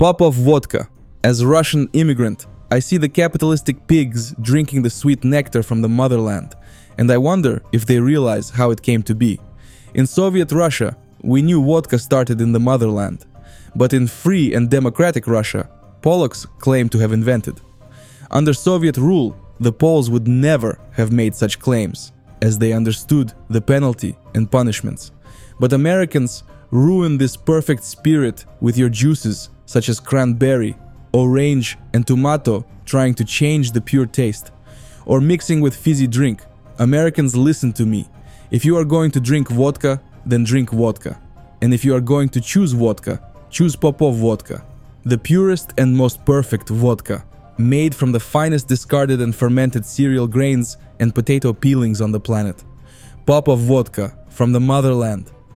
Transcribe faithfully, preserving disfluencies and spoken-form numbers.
Popov vodka. As a Russian immigrant, I see the capitalistic pigs drinking the sweet nectar from the motherland, and I wonder if they realize how it came to be. In Soviet Russia, we knew vodka started in the motherland, but in free and democratic Russia, Polacks claim to have invented. Under Soviet rule, the Poles would never have made such claims, as they understood the penalty and punishments. But Americans ruin this perfect spirit with your juices such as cranberry, orange and tomato, trying to change the pure taste, or mixing with fizzy drink. Americans, listen to me. If you are going to drink vodka, then drink vodka. And if you are going to choose vodka, choose Popov vodka, the purest and most perfect vodka, made from the finest discarded and fermented cereal grains and potato peelings on the planet. Popov vodka from the motherland.